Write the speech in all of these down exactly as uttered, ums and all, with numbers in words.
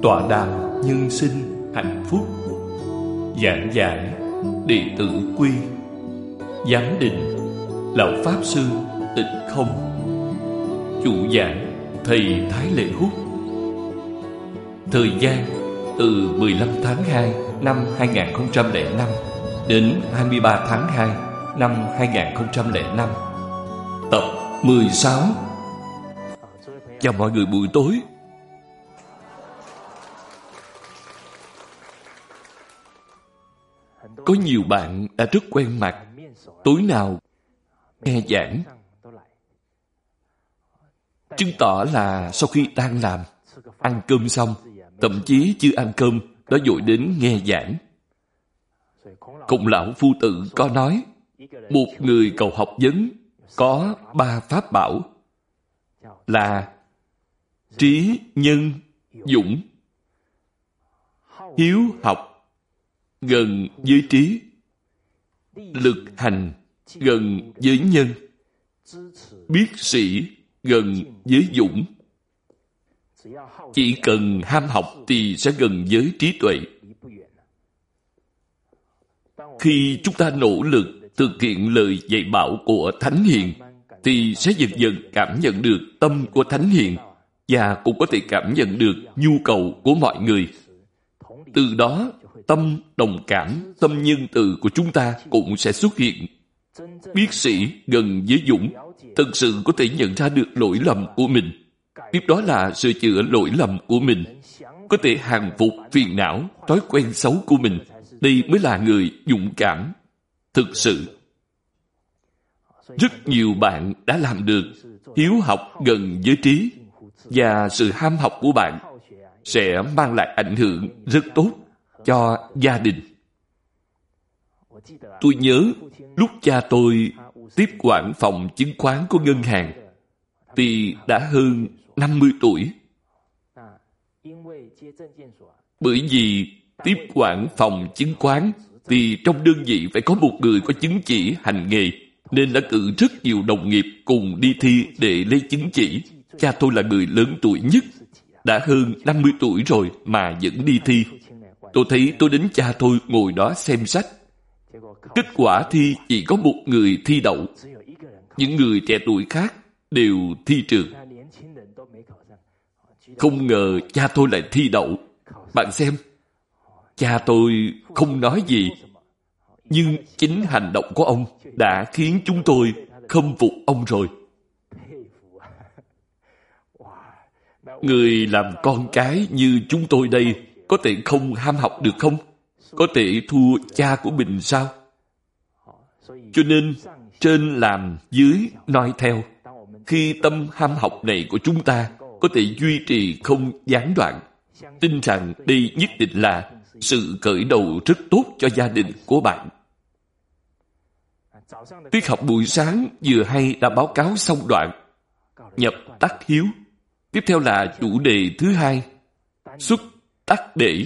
Tọa đàm nhân sinh hạnh phúc. Giảng giải đệ tử quy. Giám định lão pháp sư Tịnh Không. Chủ giảng thầy Thái Lệ Hút. Thời gian từ mười lăm tháng hai năm hai nghìn không trăm lẻ năm đến hai mươi ba tháng hai năm hai nghìn không trăm lẻ năm. Tập mười sáu. Chào mọi người buổi tối. Có nhiều bạn đã rất quen mặt, tối nào nghe giảng, chứng tỏ là sau khi đang làm, ăn cơm xong, thậm chí chưa ăn cơm đã vội đến nghe giảng. Khổng lão phu tử có nói, một người cầu học vấn có ba pháp bảo là trí, nhân, dũng. Hiếu học gần với trí, lực hành gần với nhân, biết sĩ gần với dũng. Chỉ cần ham học thì sẽ gần với trí tuệ. Khi chúng ta nỗ lực thực hiện lời dạy bảo của Thánh Hiền thì sẽ dần dần cảm nhận được tâm của Thánh Hiền và cũng có thể cảm nhận được nhu cầu của mọi người. Từ đó, tâm đồng cảm, tâm nhân từ của chúng ta cũng sẽ xuất hiện. Biết sĩ gần với dũng, thực sự có thể nhận ra được lỗi lầm của mình. Tiếp đó là sửa chữa lỗi lầm của mình. Có thể hàng phục phiền não, thói quen xấu của mình. Đây mới là người dũng cảm. Thực sự, rất nhiều bạn đã làm được. Hiếu học gần với trí, và sự ham học của bạn sẽ mang lại ảnh hưởng rất tốt cho gia đình. Tôi nhớ lúc cha tôi tiếp quản phòng chứng khoán của ngân hàng thì đã hơn năm mươi tuổi. Bởi vì tiếp quản phòng chứng khoán thì trong đơn vị phải có một người có chứng chỉ hành nghề, nên đã cử rất nhiều đồng nghiệp cùng đi thi để lấy chứng chỉ. Cha tôi là người lớn tuổi nhất, đã hơn năm mươi tuổi rồi mà vẫn đi thi. Tôi thấy tôi đến cha tôi ngồi đó xem sách. Kết quả thi chỉ có một người thi đậu. Những người trẻ tuổi khác đều thi trượt. Không ngờ cha tôi lại thi đậu. Bạn xem, cha tôi không nói gì, nhưng chính hành động của ông đã khiến chúng tôi khâm phục ông rồi. Người làm con cái như chúng tôi đây có thể không ham học được không? Có thể thua cha của mình sao? Cho nên, trên làm, dưới noi theo. Khi tâm ham học này của chúng ta có thể duy trì không gián đoạn, tin rằng đây nhất định là sự khởi đầu rất tốt cho gia đình của bạn. Tiết học buổi sáng vừa hay đã báo cáo xong đoạn nhập tắc hiếu. Tiếp theo là chủ đề thứ hai, xuất tắc để.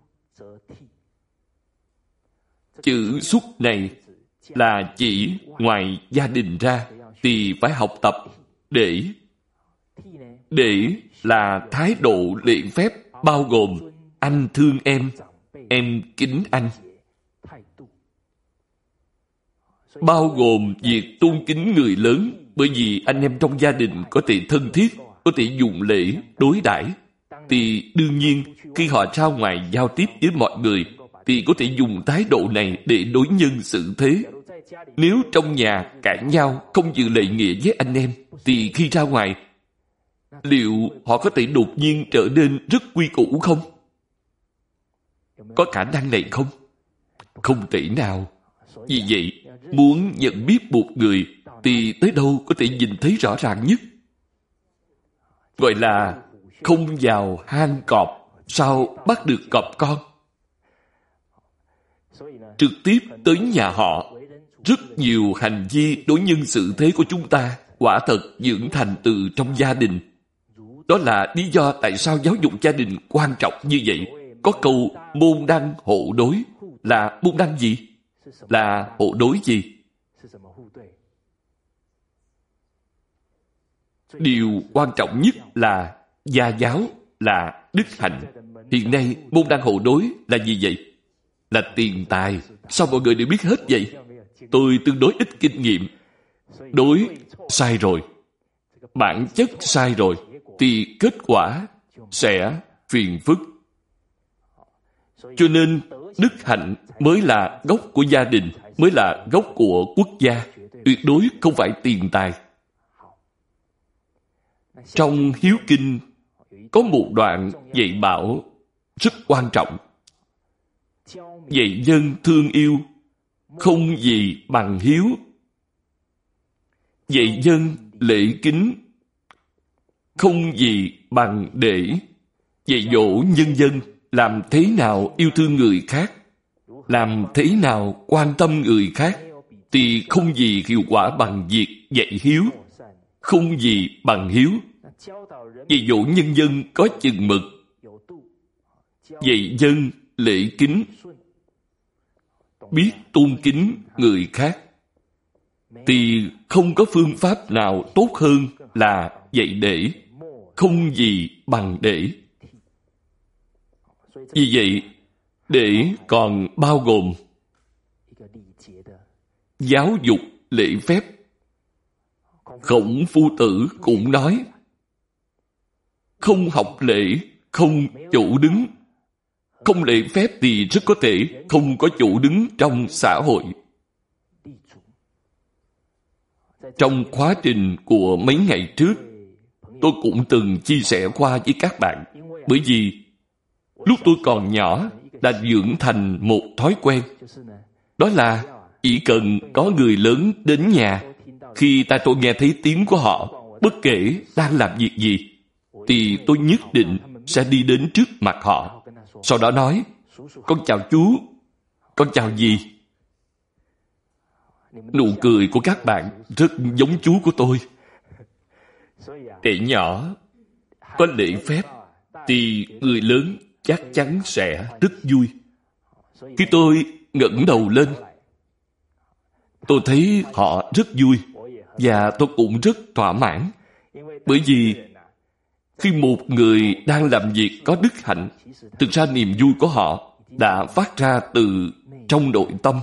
Chữ xuất này là chỉ ngoài gia đình ra thì phải học tập để. Để là thái độ lễ phép bao gồm anh thương em, em kính anh. Bao gồm việc tôn kính người lớn, bởi vì anh em trong gia đình có thể thân thiết, có thể dùng lễ đối đãi, thì đương nhiên khi họ ra ngoài giao tiếp với mọi người thì có thể dùng thái độ này để đối nhân xử thế. Nếu trong nhà cãi nhau không giữ lễ nghĩa với anh em thì khi ra ngoài, liệu họ có thể đột nhiên trở nên rất quy củ không? Có khả năng này không? Không thể nào. Vì vậy, muốn nhận biết một người thì tới đâu có thể nhìn thấy rõ ràng nhất. Gọi là không vào hang cọp, sao bắt được cọp con? Trực tiếp tới nhà họ, rất nhiều hành vi đối nhân xử thế của chúng ta quả thật dưỡng thành từ trong gia đình. Đó là lý do tại sao giáo dục gia đình quan trọng như vậy. Có câu môn đăng hộ đối. Là môn đăng gì? Là hộ đối gì? Điều quan trọng nhất là gia giáo là đức hạnh. Hiện nay môn đăng hộ đối là gì vậy? Là tiền tài. Sao mọi người đều biết hết vậy? Tôi tương đối ít kinh nghiệm. Đối sai rồi, bản chất sai rồi, thì kết quả sẽ phiền phức. Cho nên đức hạnh mới là gốc của gia đình, mới là gốc của quốc gia, tuyệt đối không phải tiền tài. Trong Hiếu Kinh có một đoạn dạy bảo rất quan trọng. Dạy dân thương yêu, không gì bằng hiếu. Dạy dân lễ kính, không gì bằng để. Dạy dỗ nhân dân làm thế nào yêu thương người khác, làm thế nào quan tâm người khác, thì không gì hiệu quả bằng việc dạy hiếu. Không gì bằng hiếu. Dạy dỗ nhân dân có chừng mực, dạy dân lễ kính, biết tôn kính người khác, thì không có phương pháp nào tốt hơn là dạy để. Không gì bằng để. Vì vậy, để còn bao gồm giáo dục lễ phép. Khổng Phu Tử cũng nói, không học lễ, không chỗ đứng. Không lễ phép thì rất có thể không có chỗ đứng trong xã hội. Trong khóa trình của mấy ngày trước, tôi cũng từng chia sẻ qua với các bạn. Bởi vì lúc tôi còn nhỏ đã dưỡng thành một thói quen. Đó là chỉ cần có người lớn đến nhà, khi tai tôi nghe thấy tiếng của họ, bất kể đang làm việc gì, thì tôi nhất định sẽ đi đến trước mặt họ. Sau đó nói, con chào chú, con chào dì. Nụ cười của các bạn rất giống chú của tôi. Trẻ nhỏ có lễ phép thì người lớn chắc chắn sẽ rất vui. Khi tôi ngẩng đầu lên, tôi thấy họ rất vui và tôi cũng rất thỏa mãn. Bởi vì khi một người đang làm việc có đức hạnh, thực ra niềm vui của họ đã phát ra từ trong nội tâm.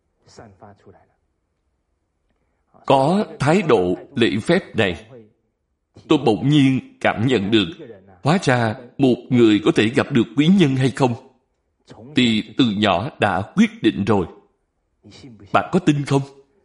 Có thái độ lễ phép này, tôi bỗng nhiên cảm nhận được, hóa ra một người có thể gặp được quý nhân hay không, thì từ nhỏ đã quyết định rồi. Bạn có tin không?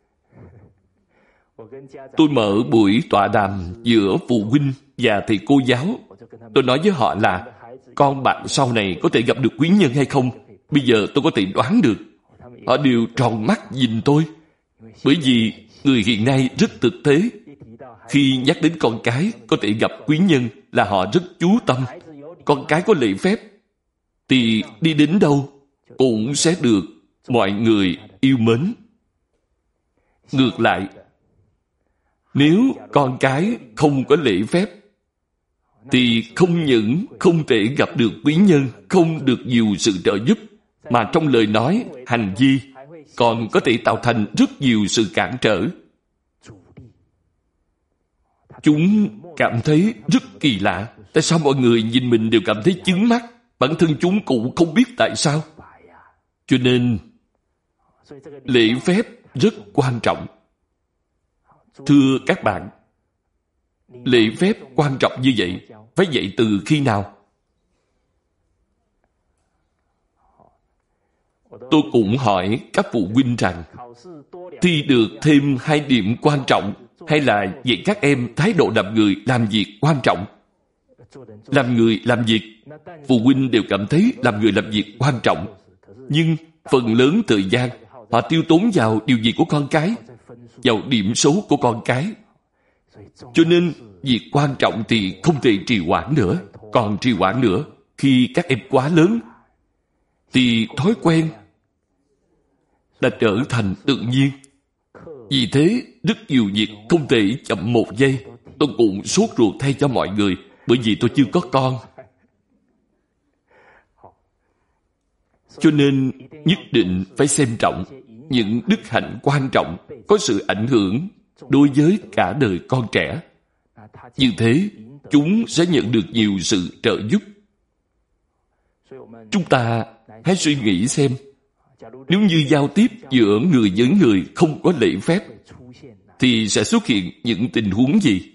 Tôi mở buổi tọa đàm giữa phụ huynh và thầy cô giáo. Tôi nói với họ là, con bạn sau này có thể gặp được quý nhân hay không? Bây giờ tôi có thể đoán được. Họ đều tròn mắt nhìn tôi. Bởi vì người hiện nay rất thực tế. Khi nhắc đến con cái có thể gặp quý nhân là họ rất chú tâm. Con cái có lễ phép thì đi đến đâu cũng sẽ được mọi người yêu mến. Ngược lại, nếu con cái không có lễ phép thì không những không thể gặp được quý nhân, không được nhiều sự trợ giúp, mà trong lời nói, hành vi còn có thể tạo thành rất nhiều sự cản trở. Chúng cảm thấy rất kỳ lạ. Tại sao mọi người nhìn mình đều cảm thấy chướng mắt? Bản thân chúng cũng không biết tại sao. Cho nên, lễ phép rất quan trọng. Thưa các bạn, lễ phép quan trọng như vậy, phải dạy từ khi nào? Tôi cũng hỏi các phụ huynh rằng, thi được thêm hai điểm quan trọng, hay là dạy các em thái độ làm người, làm việc quan trọng? Làm người, làm việc, phụ huynh đều cảm thấy làm người, làm việc quan trọng. Nhưng phần lớn thời gian, họ tiêu tốn vào điều gì của con cái? Vào điểm số của con cái. Cho nên, việc quan trọng thì không thể trì hoãn nữa. Còn trì hoãn nữa, khi các em quá lớn, thì thói quen đã trở thành tự nhiên. Vì thế, rất nhiều việc không thể chậm một giây. Tôi cũng sốt ruột thay cho mọi người, bởi vì tôi chưa có con. Cho nên, nhất định phải xem trọng những đức hạnh quan trọng có sự ảnh hưởng đối với cả đời con trẻ. Như thế, chúng sẽ nhận được nhiều sự trợ giúp. Chúng ta hãy suy nghĩ xem, nếu như giao tiếp giữa người với người không có lễ phép, thì sẽ xuất hiện những tình huống gì?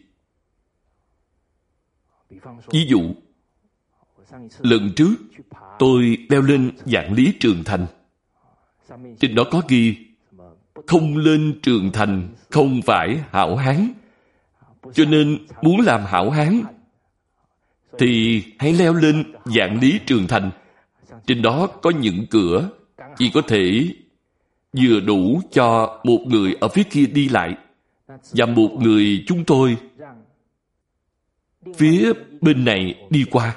Ví dụ, lần trước tôi leo lên Vạn Lý Trường Thành. Trên đó có ghi, không lên Trường Thành không phải hảo hán. Cho nên muốn làm hảo hán thì hãy leo lên Vạn Lý Trường Thành. Trên đó có những cửa chỉ có thể vừa đủ cho một người ở phía kia đi lại, và một người chúng tôi phía bên này đi qua.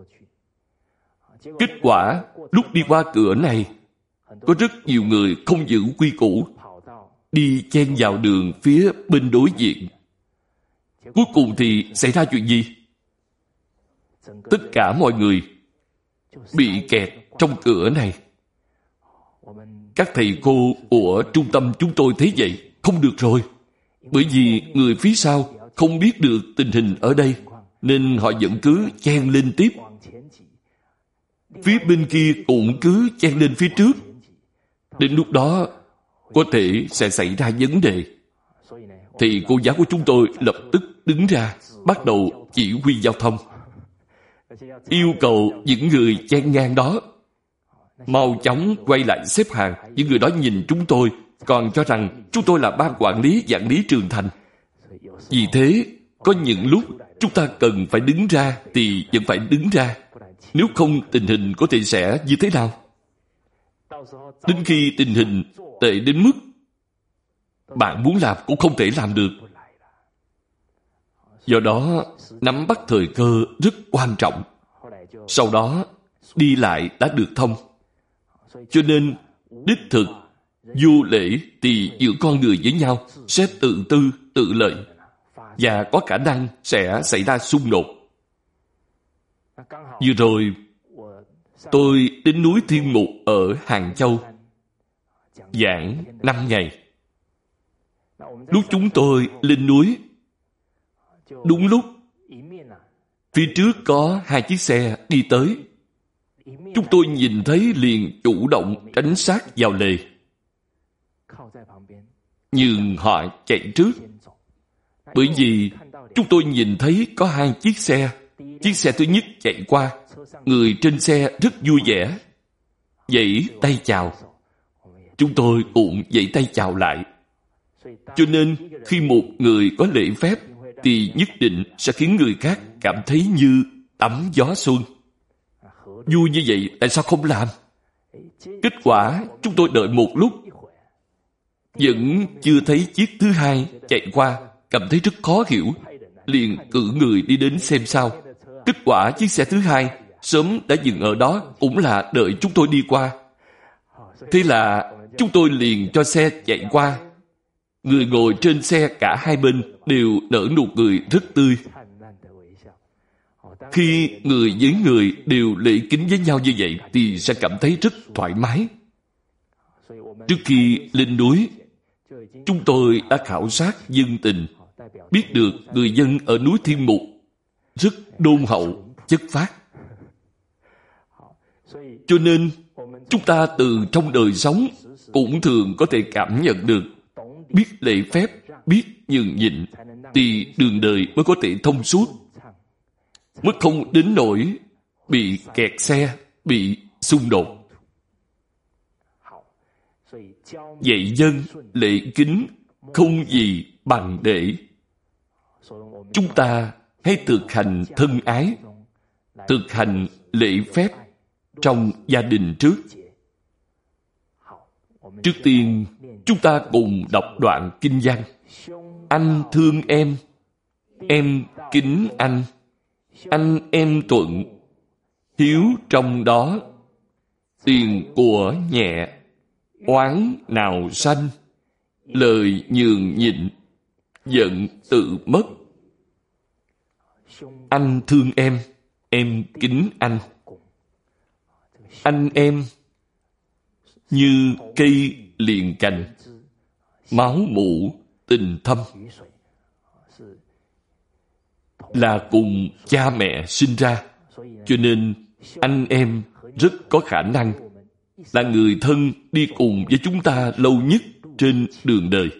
Kết quả, lúc đi qua cửa này, có rất nhiều người không giữ quy củ, đi chen vào đường phía bên đối diện. Cuối cùng thì xảy ra chuyện gì? Tất cả mọi người bị kẹt trong cửa này. Các thầy cô của trung tâm chúng tôi thấy vậy, không được rồi. Bởi vì người phía sau không biết được tình hình ở đây, nên họ vẫn cứ chen lên tiếp. Phía bên kia cũng cứ chen lên phía trước. Đến lúc đó, có thể sẽ xảy ra vấn đề. Thì cô giáo của chúng tôi lập tức đứng ra, bắt đầu chỉ huy giao thông. Yêu cầu những người chen ngang đó mau chóng quay lại xếp hàng. Những người đó nhìn chúng tôi, còn cho rằng chúng tôi là ban quản lý Vạn Lý Trường Thành. Vì thế, có những lúc chúng ta cần phải đứng ra thì vẫn phải đứng ra. Nếu không, tình hình có thể sẽ như thế nào? Đến khi tình hình tệ đến mức bạn muốn làm cũng không thể làm được. Do đó, nắm bắt thời cơ rất quan trọng. Sau đó, đi lại đã được thông. Cho nên, đích thực, vô lễ thì giữa con người với nhau sẽ tự tư, tự lợi, và có khả năng sẽ xảy ra xung đột. Vừa rồi, tôi đến núi Thiên Mục ở Hàng Châu, giảng năm ngày. Lúc chúng tôi lên núi, đúng lúc phía trước có hai chiếc xe đi tới. Chúng tôi nhìn thấy liền chủ động tránh sát vào lề. Nhưng họ chạy trước. Bởi vì chúng tôi nhìn thấy có hai chiếc xe. Chiếc xe thứ nhất chạy qua, người trên xe rất vui vẻ, vẫy tay chào. Chúng tôi cũng vẫy tay chào lại. Cho nên khi một người có lễ phép thì nhất định sẽ khiến người khác cảm thấy như tắm gió xuân. Vui như vậy tại sao không làm? Kết quả chúng tôi đợi một lúc, vẫn chưa thấy chiếc thứ hai chạy qua, cảm thấy rất khó hiểu, liền cử người đi đến xem sao. Kết quả chiếc xe thứ hai sớm đã dừng ở đó, cũng là đợi chúng tôi đi qua. Thế là chúng tôi liền cho xe chạy qua. Người ngồi trên xe cả hai bên đều nở nụ cười rất tươi. Khi người với người đều lễ kính với nhau như vậy thì sẽ cảm thấy rất thoải mái. Trước khi lên núi, chúng tôi đã khảo sát dân tình, biết được người dân ở núi Thiên Mục rất đôn hậu, chất phác. Cho nên, chúng ta từ trong đời sống cũng thường có thể cảm nhận được, biết lễ phép, biết nhường nhịn, thì đường đời mới có thể thông suốt, mới không đến nỗi bị kẹt xe, bị xung đột. Dạy dân lễ kính không gì bằng để chúng ta hãy thực hành thân ái, thực hành lễ phép trong gia đình trước. Trước tiên, chúng ta cùng đọc đoạn kinh văn. Anh thương em, em kính anh, anh em thuận, hiếu trong đó, tiền của nhẹ, oán nào sanh, lời nhường nhịn, giận tự mất. Anh thương em, em kính anh. Anh em như cây liền cành, máu mủ tình thâm. là cùng cha mẹ sinh ra, cho nên anh em rất có khả năng là người thân đi cùng với chúng ta lâu nhất trên đường đời.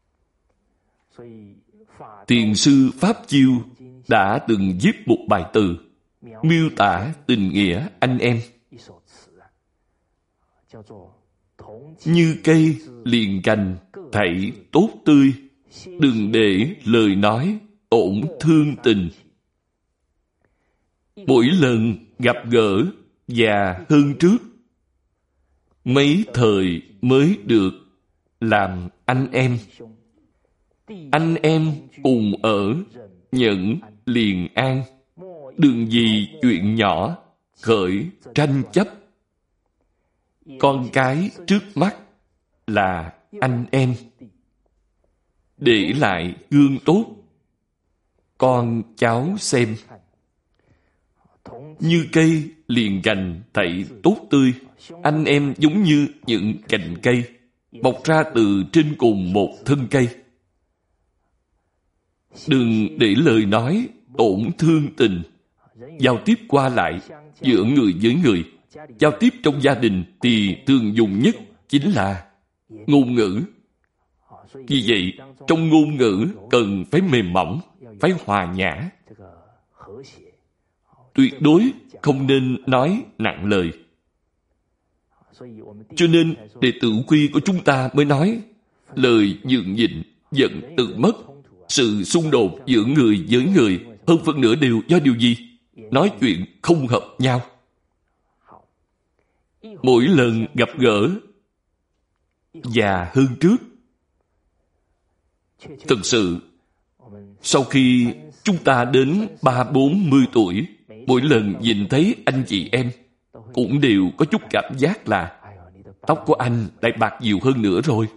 Thiền sư Pháp Chiêu đã từng viết một bài từ miêu tả tình nghĩa anh em. Như cây liền cành thảy tốt tươi, đừng để lời nói tổn thương tình. Mỗi lần gặp gỡ già hơn trước, mấy thời mới được làm anh em. Anh em cùng ở, nhẫn liền an. Đừng vì chuyện nhỏ khởi tranh chấp. Con cái trước mắt là anh em. Để lại gương tốt, con cháu xem. Như cây liền cành thảy tốt tươi. Anh em giống như những cành cây mọc ra từ trên cùng một thân cây. Đừng để lời nói tổn thương tình. Giao tiếp qua lại giữa người với người, giao tiếp trong gia đình thì thường dùng nhất chính là ngôn ngữ. Vì vậy, trong ngôn ngữ cần phải mềm mỏng, phải hòa nhã. Tuyệt đối không nên nói nặng lời. Cho nên, đệ tử quy của chúng ta mới nói lời nhường nhịn, giận tự mất. Sự xung đột giữa người với người hơn phần nửa đều do điều gì? Nói chuyện không hợp nhau. Mỗi lần gặp gỡ già hơn trước. Thực sự, sau khi chúng ta đến ba bốn mươi tuổi, mỗi lần nhìn thấy anh chị em cũng đều có chút cảm giác là tóc của anh lại bạc nhiều hơn nữa rồi.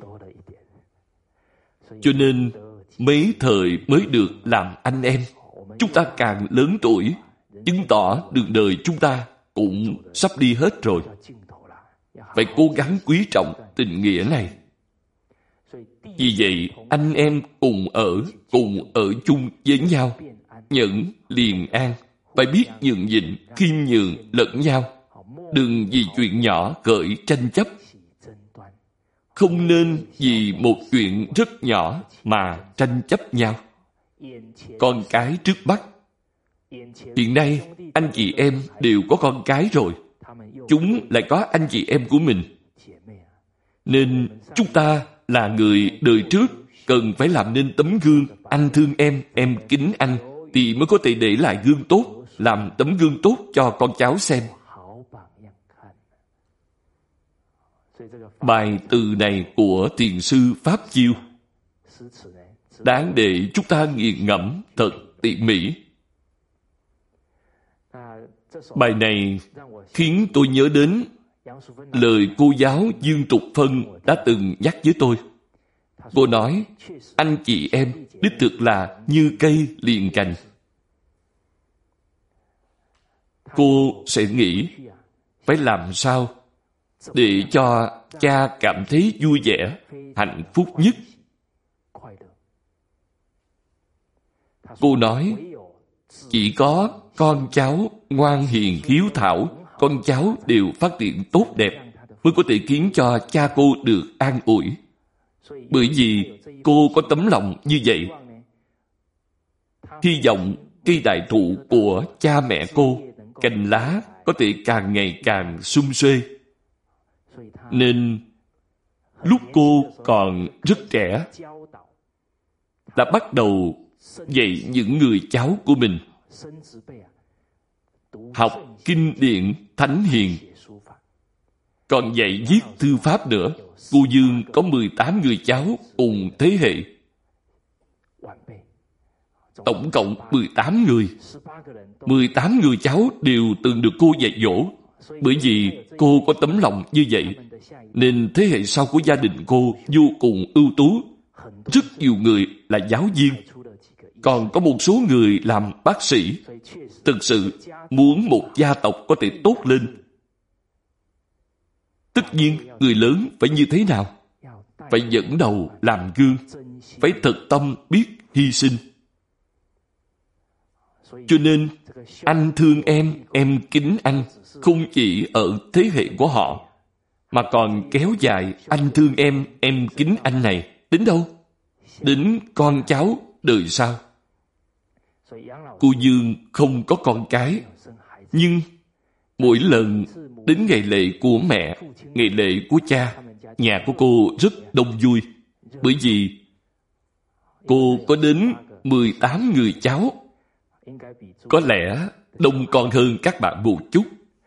Cho nên mấy thời mới được làm anh em. Chúng ta càng lớn tuổi, chứng tỏ đường đời chúng ta cũng sắp đi hết rồi. Phải cố gắng quý trọng tình nghĩa này. Vì vậy, anh em cùng ở, cùng ở chung với nhau, nhẫn liền an. Phải biết nhường nhịn, khiêm nhường lẫn nhau. Đừng vì chuyện nhỏ khởi tranh chấp. Không nên vì một chuyện rất nhỏ mà tranh chấp nhau. Con cái trước mắt. Hiện nay, anh chị em đều có con cái rồi. Chúng lại có anh chị em của mình. Nên chúng ta là người đời trước cần phải làm nên tấm gương. Anh thương em, em kính anh, thì mới có thể để lại gương tốt, làm tấm gương tốt cho con cháu xem. Bài từ này của thiền sư Pháp Chiêu đáng để chúng ta nghiền ngẫm thật tỉ mỉ. Bài này khiến tôi nhớ đến lời cô giáo Dương Tục Phân đã từng nhắc với tôi. Cô nói, anh chị em đích thực là như cây liền cành. Cô sẽ nghĩ phải làm sao để cho cha cảm thấy vui vẻ, hạnh phúc nhất. Cô nói, chỉ có con cháu ngoan hiền hiếu thảo, con cháu đều phát triển tốt đẹp, mới có thể khiến cho cha cô được an ủi. Bởi vì cô có tấm lòng như vậy. Hy vọng cây đại thụ của cha mẹ cô, cành lá có thể càng ngày càng sum xuê. Nên lúc cô còn rất trẻ, đã bắt đầu dạy những người cháu của mình học kinh điển thánh hiền, còn dạy viết thư pháp nữa. Cô Dương có mười tám người cháu cùng thế hệ, tổng cộng mười tám người. mười tám người cháu đều từng được cô dạy dỗ. Bởi vì cô có tấm lòng như vậy, nên thế hệ sau của gia đình cô vô cùng ưu tú. Rất nhiều người là giáo viên, còn có một số người làm bác sĩ. Thực sự, muốn một gia tộc có thể tốt lên, tất nhiên người lớn phải như thế nào? Phải dẫn đầu làm gương, phải thật tâm biết hy sinh. Cho nên, anh thương em, em kính anh, không chỉ ở thế hệ của họ, mà còn kéo dài anh thương em, em kính anh này. Đến đâu? Đến con cháu đời sau. Cô Dương không có con cái, nhưng mỗi lần đến ngày lễ của mẹ, ngày lễ của cha, nhà của cô rất đông vui. Bởi vì cô có đến mười tám người cháu. Có lẽ đông còn hơn các bạn một chút.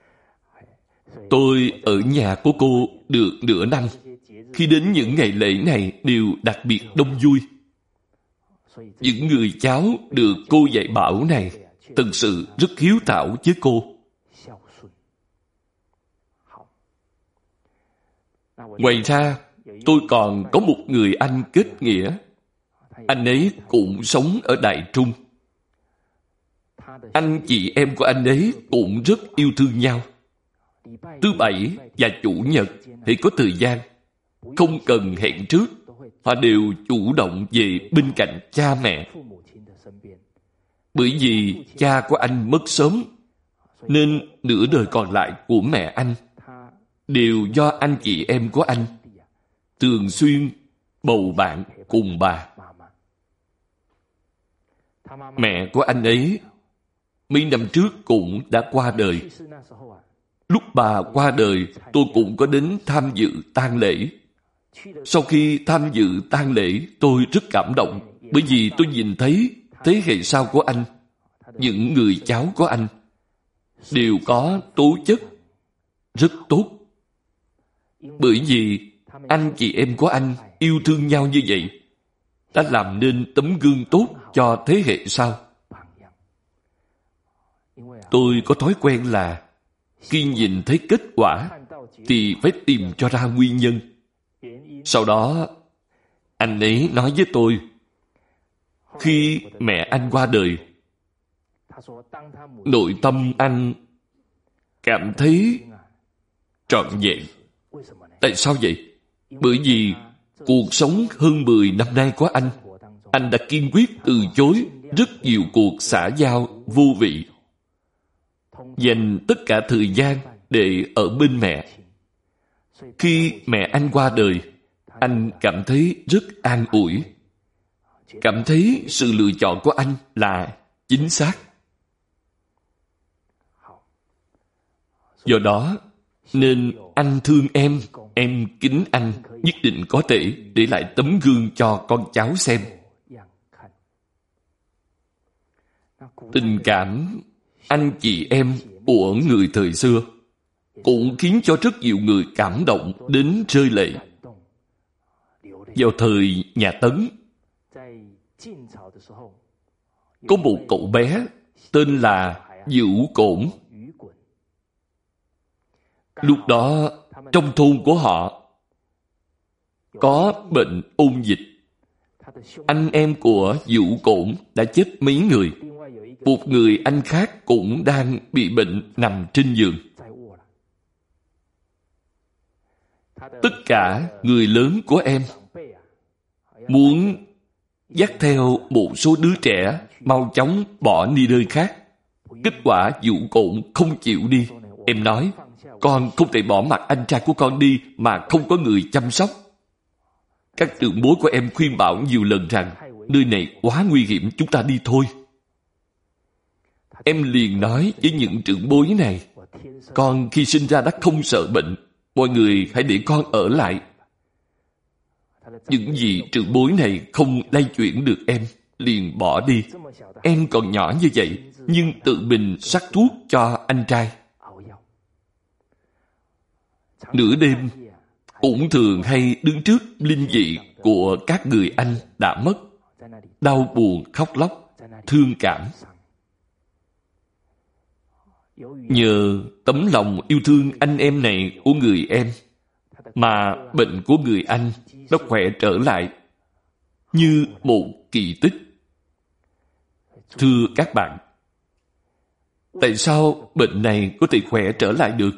Tôi ở nhà của cô được nửa năm. Khi đến những ngày lễ này đều đặc biệt đông vui. Những người cháu được cô dạy bảo này thực sự rất hiếu thảo với cô. Ngoài ra, tôi còn có một người anh kết nghĩa. Anh ấy cũng sống ở Đại Trung. Anh chị em của anh ấy cũng rất yêu thương nhau. Thứ Bảy và Chủ nhật thì có thời gian, không cần hẹn trước, họ đều chủ động về bên cạnh cha mẹ. Bởi vì cha của anh mất sớm, nên nửa đời còn lại của mẹ anh đều do anh chị em của anh thường xuyên bầu bạn cùng bà. Mẹ của anh ấy mấy năm trước cũng đã qua đời. Lúc bà qua đời, tôi cũng có đến tham dự tang lễ. Sau khi tham dự tang lễ, tôi rất cảm động, bởi vì tôi nhìn thấy thế hệ sau của anh, những người cháu của anh, đều có tố chất rất tốt. Bởi vì anh chị em của anh yêu thương nhau như vậy, đã làm nên tấm gương tốt cho thế hệ sau. Tôi có thói quen là khi nhìn thấy kết quả thì phải tìm cho ra nguyên nhân. Sau đó, anh ấy nói với tôi, khi mẹ anh qua đời, nội tâm anh cảm thấy trọn vẹn. Tại sao vậy? Bởi vì cuộc sống hơn mười năm nay của anh, anh đã kiên quyết từ chối rất nhiều cuộc xã giao vô vị, dành tất cả thời gian để ở bên mẹ. Khi mẹ anh qua đời, anh cảm thấy rất an ủi, cảm thấy sự lựa chọn của anh là chính xác. Do đó, nên anh thương em, em kính anh, nhất định có thể để lại tấm gương cho con cháu xem. Tình cảm anh chị em của người thời xưa cũng khiến cho rất nhiều người cảm động đến rơi lệ. Vào thời nhà Tấn, có một cậu bé tên là Vũ Cổn. Lúc đó, trong thôn của họ có bệnh ôn dịch. Anh em của Vũ Cổn đã chết mấy người. Một người anh khác cũng đang bị bệnh nằm trên giường. Tất cả người lớn của em muốn dắt theo một số đứa trẻ mau chóng bỏ đi nơi khác. Kết quả Vũ Cổn không chịu đi. Em nói, con không thể bỏ mặc anh trai của con đi mà không có người chăm sóc. Các trưởng bối của em khuyên bảo nhiều lần rằng nơi này quá nguy hiểm, chúng ta đi thôi. Em liền nói với những trưởng bối này, con khi sinh ra đã không sợ bệnh, mọi người hãy để con ở lại. Những gì trưởng bối này không lay chuyển được em, liền bỏ đi. Em còn nhỏ như vậy, nhưng tự mình sắc thuốc cho anh trai. Nửa đêm, cũng thường hay đứng trước linh vị của các người anh đã mất, đau buồn khóc lóc, thương cảm. Nhờ tấm lòng yêu thương anh em này của người em, mà bệnh của người anh nó khỏe trở lại như một kỳ tích. Thưa các bạn, tại sao bệnh này có thể khỏe trở lại được?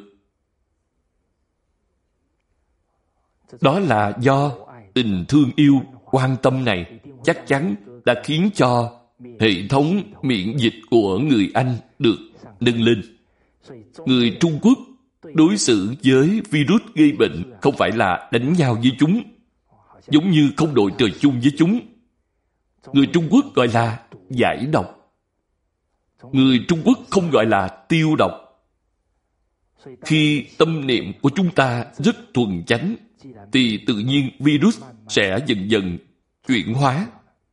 Đó là do tình thương yêu, quan tâm này chắc chắn đã khiến cho hệ thống miễn dịch của người Anh được nâng lên. Người Trung Quốc đối xử với virus gây bệnh không phải là đánh nhau với chúng, giống như không đội trời chung với chúng. Người Trung Quốc gọi là giải độc. Người Trung Quốc không gọi là tiêu độc. Khi tâm niệm của chúng ta rất thuần chánh, thì tự nhiên virus sẽ dần dần chuyển hóa.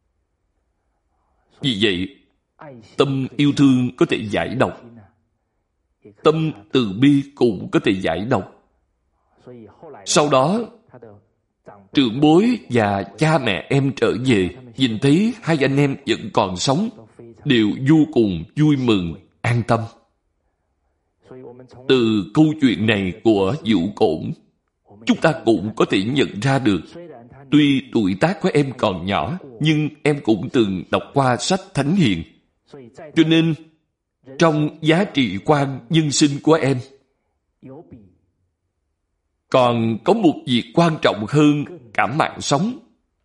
Vì vậy, tâm yêu thương có thể giải độc. Tâm từ bi cũng có thể giải độc. Sau đó, trưởng bối và cha mẹ em trở về, nhìn thấy hai anh em vẫn còn sống, đều vô cùng vui mừng, an tâm. Từ câu chuyện này của Dụ Cổn, chúng ta cũng có thể nhận ra được, tuy tuổi tác của em còn nhỏ, nhưng em cũng từng đọc qua sách Thánh Hiền. Cho nên, trong giá trị quan nhân sinh của em, còn có một việc quan trọng hơn cả mạng sống.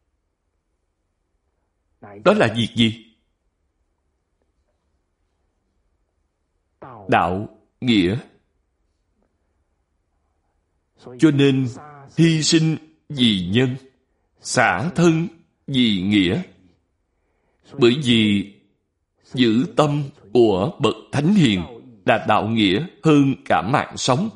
Đó là việc gì? Đạo, nghĩa. Cho nên, hy sinh vì nhân, xả thân vì nghĩa. Bởi vì giữ tâm của bậc thánh hiền là đạo nghĩa hơn cả mạng sống.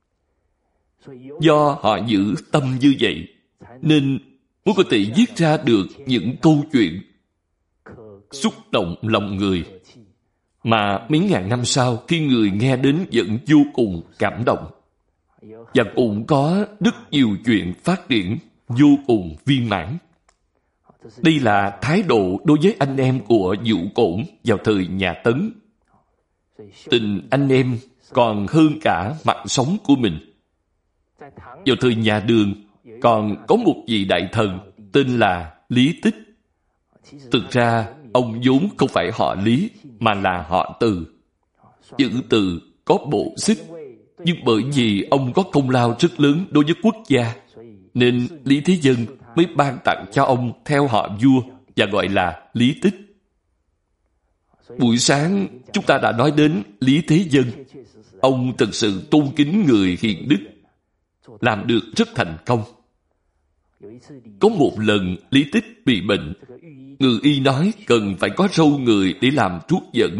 Do họ giữ tâm như vậy, nên mới có thể viết ra được những câu chuyện xúc động lòng người, mà mấy ngàn năm sau khi người nghe đến vẫn vô cùng cảm động. Và cũng có rất nhiều chuyện phát triển vô cùng viên mãn. Đây là thái độ đối với anh em của Dụ Cổn vào thời nhà Tấn. Tình anh em còn hơn cả mạng sống của mình. Vào thời nhà Đường, còn có một vị đại thần tên là Lý Tích. Thực ra, ông vốn không phải họ Lý, mà là họ Từ. Chữ Từ có bộ xích, nhưng bởi vì ông có công lao rất lớn đối với quốc gia, nên Lý Thế Dân mới ban tặng cho ông theo họ vua và gọi là Lý Tích. Buổi sáng, chúng ta đã nói đến Lý Thế Dân. Ông thực sự tôn kính người hiền đức, làm được rất thành công. Có một lần Lý Tích bị bệnh, người y nói cần phải có râu người để làm thuốc dẫn.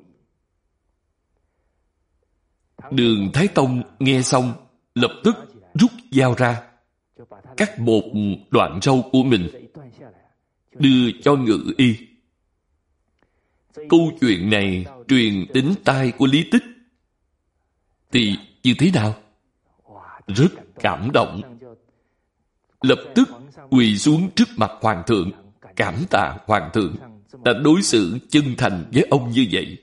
Đường Thái Tông nghe xong, lập tức rút dao ra, cắt một đoạn râu của mình, đưa cho ngự y. Câu chuyện này truyền đến tai của Lý Tích, thì như thế nào? Rất cảm động. Lập tức quỳ xuống trước mặt Hoàng thượng, cảm tạ Hoàng thượng đã đối xử chân thành với ông như vậy.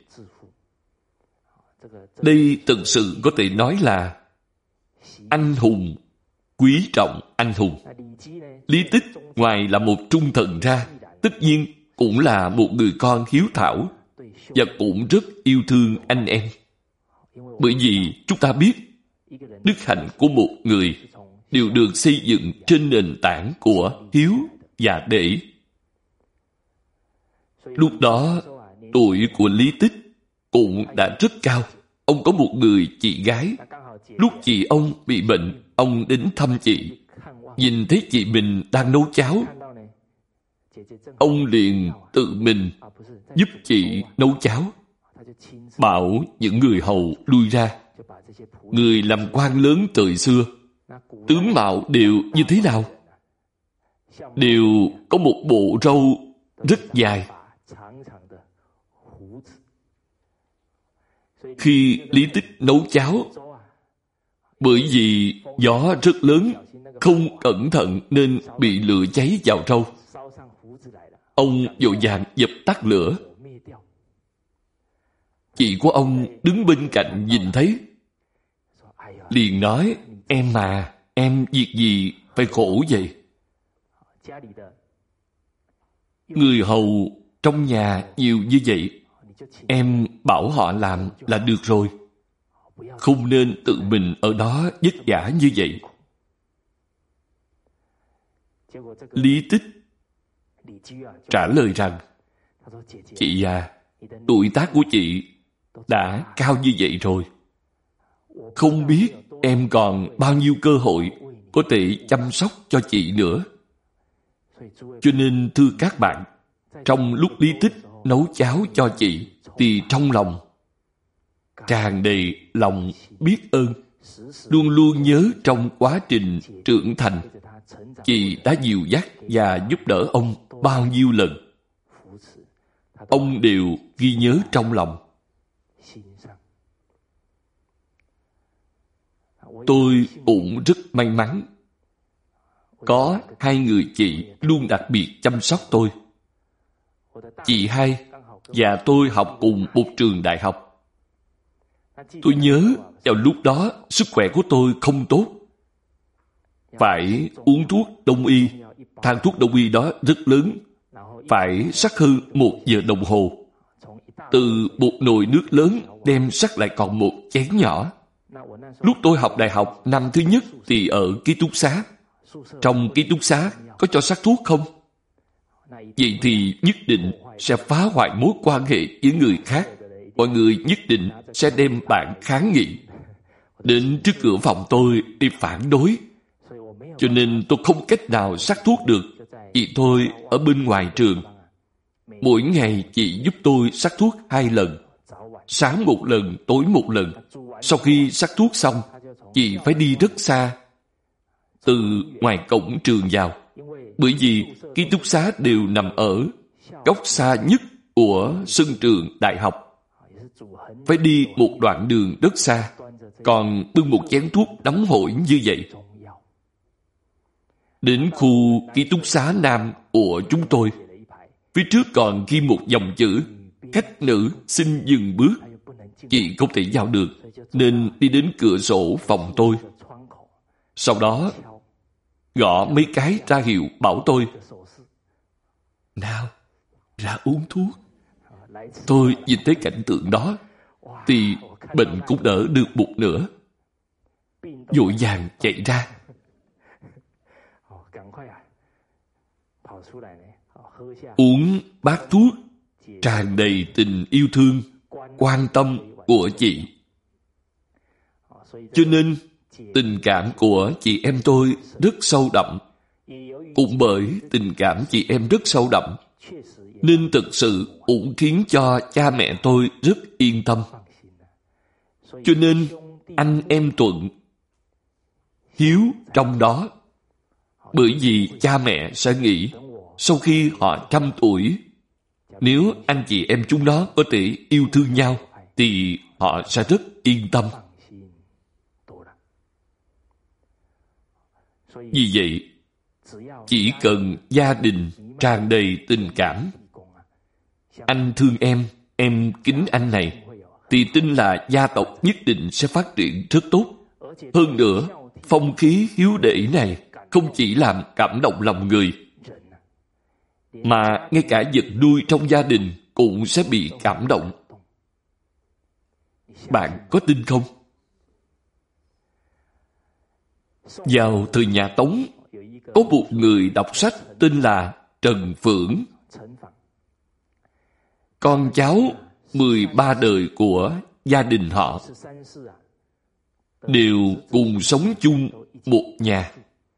Đây thực sự có thể nói là anh hùng, quý trọng anh hùng. Lý Tích ngoài là một trung thần ra, tất nhiên cũng là một người con hiếu thảo và cũng rất yêu thương anh em. Bởi vì chúng ta biết, đức hạnh của một người đều được xây dựng trên nền tảng của hiếu và để. Lúc đó, tuổi của Lý Tích cũng đã rất cao. Ông có một người chị gái. Lúc chị ông bị bệnh, ông đến thăm chị. Nhìn thấy chị mình đang nấu cháo, ông liền tự mình giúp chị nấu cháo, bảo những người hầu lui ra. Người làm quan lớn thời xưa, tướng mạo đều như thế nào? Đều có một bộ râu rất dài. Khi Lý Tích nấu cháo, bởi vì gió rất lớn, không cẩn thận nên bị lửa cháy vào râu. Ông vội vàng dập tắt lửa. Chị của ông đứng bên cạnh nhìn thấy, liền nói, em mà, em việc gì phải khổ vậy? Người hầu trong nhà nhiều như vậy, em bảo họ làm là được rồi. Không nên tự mình ở đó vất vả như vậy. Lý Tích trả lời rằng, Chị à, tuổi tác của chị đã cao như vậy rồi. Không biết em còn bao nhiêu cơ hội có thể chăm sóc cho chị nữa. Cho nên thưa các bạn, trong lúc Lý Tích nấu cháo cho chị, thì trong lòng tràn đầy lòng biết ơn, luôn luôn nhớ trong quá trình trưởng thành, chị đã dìu dắt và giúp đỡ ông bao nhiêu lần. Ông đều ghi nhớ trong lòng. Tôi cũng rất may mắn có hai người chị luôn đặc biệt chăm sóc tôi. Chị hai và tôi học cùng một trường đại học. Tôi nhớ vào lúc đó sức khỏe của tôi không tốt, phải uống thuốc đông y. Thang thuốc đông y đó rất lớn, phải sắc hư một giờ đồng hồ. Từ một nồi nước lớn đem sắc lại còn một chén nhỏ. Lúc tôi học đại học năm thứ nhất thì ở ký túc xá. Trong ký túc xá có cho sắc thuốc không? Vậy thì nhất định sẽ phá hoại mối quan hệ với người khác. Mọi người nhất định sẽ đem bạn kháng nghị đến trước cửa phòng tôi đi phản đối. Cho nên tôi không cách nào sắc thuốc được. Chị tôi ở bên ngoài trường. Mỗi ngày chị giúp tôi sắc thuốc hai lần. Sáng một lần, tối một lần. Sau khi sắc thuốc xong, chị phải đi rất xa, từ ngoài cổng trường vào. Bởi vì ký túc xá đều nằm ở góc xa nhất của sân trường đại học. Phải đi một đoạn đường rất xa, còn bưng một chén thuốc nóng hổi như vậy. Đến khu ký túc xá nam của chúng tôi, phía trước còn ghi một dòng chữ: khách nữ xin dừng bước. Chị không thể vào được, nên đi đến cửa sổ phòng tôi. Sau đó gõ mấy cái ra hiệu bảo tôi: nào, ra uống thuốc. Tôi nhìn thấy cảnh tượng đó thì bệnh cũng đỡ được một nửa. Vội vàng chạy ra. Uống bát thuốc tràn đầy tình yêu thương, quan tâm của chị. Cho nên tình cảm của chị em tôi rất sâu đậm. Cũng bởi tình cảm chị em rất sâu đậm, nên thực sự cũng khiến cho cha mẹ tôi rất yên tâm. Cho nên anh em Thuận hiếu trong đó. Bởi vì cha mẹ sẽ nghĩ sau khi họ trăm tuổi, nếu anh chị em chúng nó có thể yêu thương nhau thì họ sẽ rất yên tâm. Vì vậy, chỉ cần gia đình tràn đầy tình cảm, anh thương em, em kính anh này, thì tin là gia tộc nhất định sẽ phát triển rất tốt. Hơn nữa, phong khí hiếu đệ này không chỉ làm cảm động lòng người, mà ngay cả vật nuôi trong gia đình cũng sẽ bị cảm động. Bạn có tin không? Vào thời nhà Tống, có một người đọc sách tên là Trần Phưởng. Con cháu mười ba đời của gia đình họ đều cùng sống chung một nhà.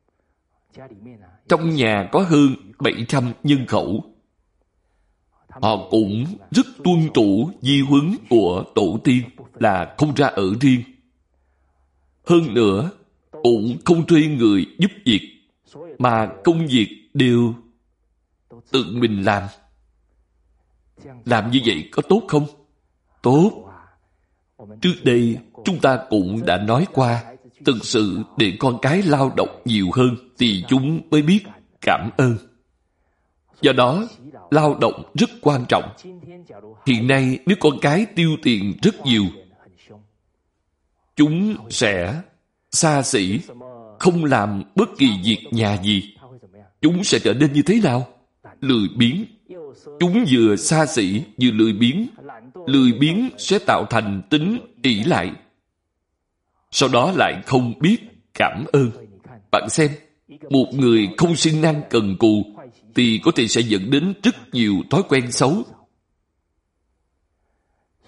Trong nhà có hơn bảy trăm nhân khẩu. Họ cũng rất tuân thủ di huấn của tổ tiên là không ra ở riêng. Hơn nữa, cũng không thuê người giúp việc, mà công việc đều tự mình làm. Làm như vậy có tốt không? Tốt. Trước đây, chúng ta cũng đã nói qua, thực sự để con cái lao động nhiều hơn thì chúng mới biết cảm ơn. Do đó, lao động rất quan trọng. Hiện nay, nếu con cái tiêu tiền rất nhiều, chúng sẽ xa xỉ, không làm bất kỳ việc nhà gì. Chúng sẽ trở nên như thế nào? Lười biếng. Chúng vừa xa xỉ, vừa lười biếng. Lười biếng sẽ tạo thành tính ỷ lại. Sau đó lại không biết cảm ơn. Bạn xem, một người không siêng năng cần cù thì có thể sẽ dẫn đến rất nhiều thói quen xấu.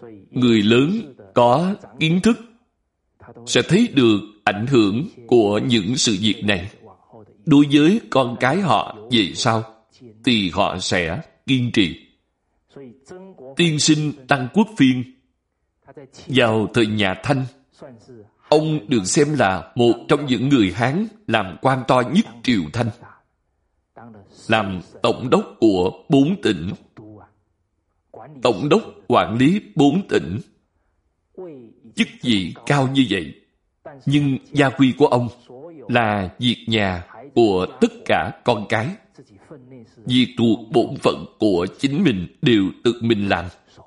Người lớn có kiến thức sẽ thấy được ảnh hưởng của những sự việc này. Đối với con cái họ về sau thì họ sẽ kiên trì. Tiên sinh Tăng Quốc Phiên vào thời nhà Thanh, ông được xem là một trong những người Hán làm quan to nhất triều Thanh, làm tổng đốc của bốn tỉnh. Tổng đốc quản lý bốn tỉnh, chức vị cao như vậy, nhưng gia quy của ông là việc nhà của tất cả con cái. Việc thuộc bổn phận của chính mình đều tự mình làm.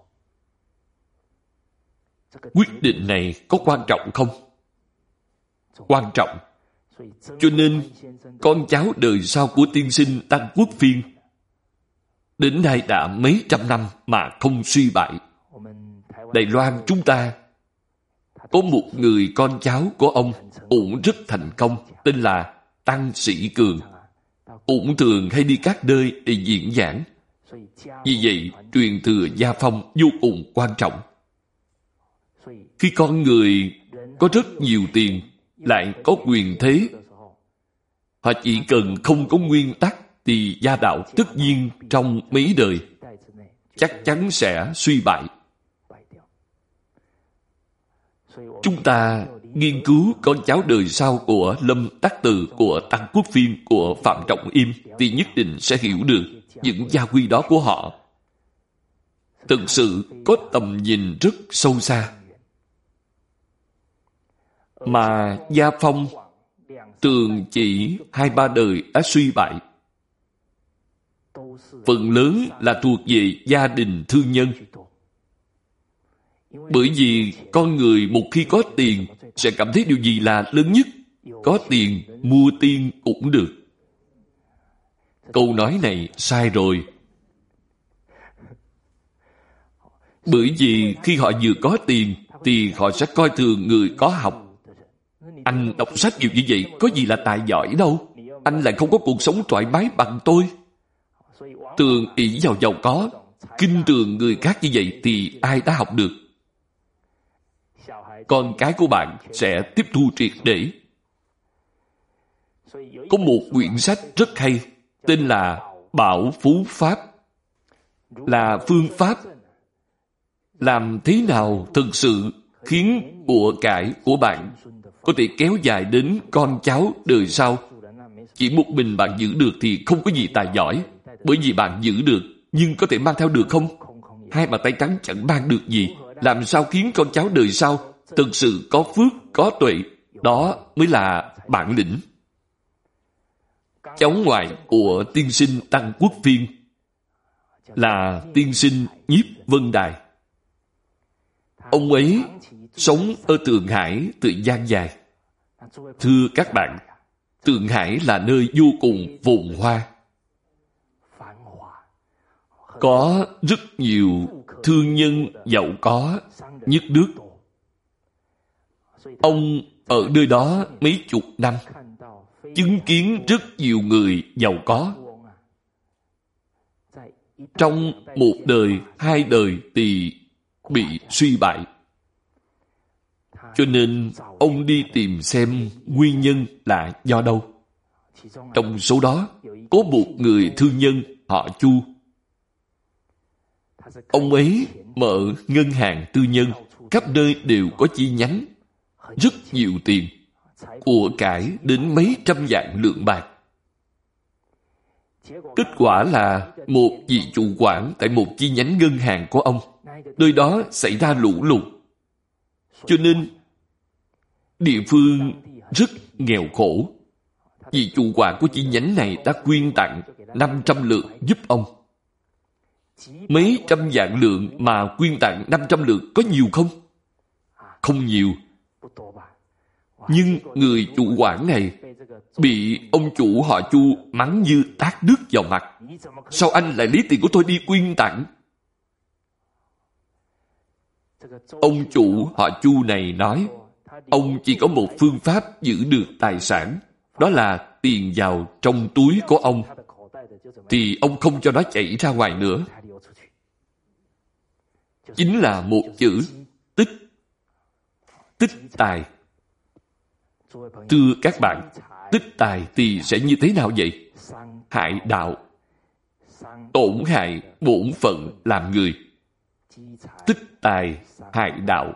Quyết định này có quan trọng không? Quan trọng. Cho nên, con cháu đời sau của tiên sinh Tăng Quốc Phiên đến nay đã mấy trăm năm mà không suy bại. Đài Loan chúng ta có một người con cháu của ông cũng rất thành công, tên là Tăng Sĩ Cường. Cũng thường hay đi các nơi để diễn giảng. Vì vậy, truyền thừa gia phong vô cùng quan trọng. Khi con người có rất nhiều tiền, lại có quyền thế, họ chỉ cần không có nguyên tắc thì gia đạo tất nhiên trong mấy đời chắc chắn sẽ suy bại. Chúng ta nghiên cứu con cháu đời sau của Lâm Tắc Từ, của Tăng Quốc Phiên, của Phạm Trọng Im thì nhất định sẽ hiểu được những gia quy đó của họ. Thực sự có tầm nhìn rất sâu xa. Mà gia phong thường chỉ hai ba đời đã suy bại. Phần lớn là thuộc về gia đình thương nhân. Bởi vì con người một khi có tiền sẽ cảm thấy điều gì là lớn nhất. Có tiền mua tiên cũng được. Câu nói này sai rồi. Bởi vì khi họ vừa có tiền thì họ sẽ coi thường người có học. Anh đọc sách nhiều như vậy có gì là tài giỏi đâu. Anh lại không có cuộc sống thoải mái bằng tôi. Thường ỷ vào giàu có, kinh thường người khác như vậy thì ai đã học được. Con cái của bạn sẽ tiếp thu triệt để. Có một quyển sách rất hay, tên là Bảo Phú Pháp. Là phương pháp làm thế nào thực sự khiến của cải của bạn có thể kéo dài đến con cháu đời sau. Chỉ một mình bạn giữ được thì không có gì tài giỏi. Bởi vì bạn giữ được, nhưng có thể mang theo được không? Hai bàn tay trắng chẳng mang được gì. Làm sao khiến con cháu đời sau thực sự có phước, có tuệ? Đó mới là bản lĩnh. Cháu ngoại của tiên sinh Tăng Quốc Phiên là tiên sinh Nhiếp Vân Đài. Ông ấy sống ở Thượng Hải thời gian dài. Thưa các bạn, Thượng Hải là nơi vô cùng phồn hoa. Có rất nhiều thương nhân giàu có nhất nước. Ông ở nơi đó mấy chục năm, chứng kiến rất nhiều người giàu có. Trong một đời, hai đời thì bị suy bại. Cho nên ông đi tìm xem nguyên nhân là do đâu. Trong số đó có một người thương nhân họ Chu. Ông ấy mở ngân hàng tư nhân, khắp nơi đều có chi nhánh, rất nhiều tiền, của cải đến mấy trăm vạn lượng bạc. Kết quả là một vị chủ quản tại một chi nhánh ngân hàng của ông, nơi đó xảy ra lũ lụt. Cho nên địa phương rất nghèo khổ. Vị chủ quản của chi nhánh này đã quyên tặng năm trăm lượng giúp ông. Mấy trăm vạn lượng mà quyên tặng năm trăm lượng có nhiều không? Không nhiều. Nhưng người chủ quản này bị ông chủ họ Chu mắng như tát nước vào mặt. Sao anh lại lấy tiền của tôi đi quyên tặng? Ông chủ họ Chu này nói, ông chỉ có một phương pháp giữ được tài sản, đó là tiền vào trong túi của ông, thì ông không cho nó chảy ra ngoài nữa. chính là một chữ tích. Tích tài. Thưa các bạn, tích tài thì sẽ như thế nào vậy? Hại đạo, tổn hại bổn phận làm người. Tích tài hại đạo.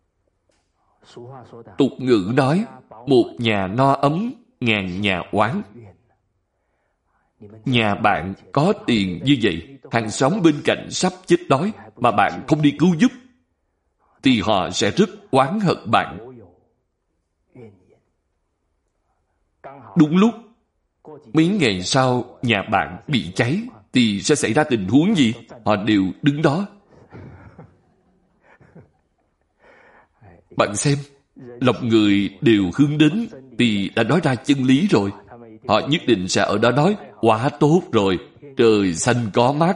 Tục ngữ nói, một nhà no ấm, ngàn nhà oán. Nhà bạn có tiền như vậy, hàng xóm bên cạnh sắp chết đói, mà bạn không đi cứu giúp, thì họ sẽ rất oán hận bạn. Đúng lúc, mấy ngày sau nhà bạn bị cháy, thì sẽ xảy ra tình huống gì? Họ đều đứng đó. Bạn xem, lòng người đều hướng đến thì đã nói ra chân lý rồi. Họ nhất định sẽ ở đó nói, quá tốt rồi, trời xanh có mát.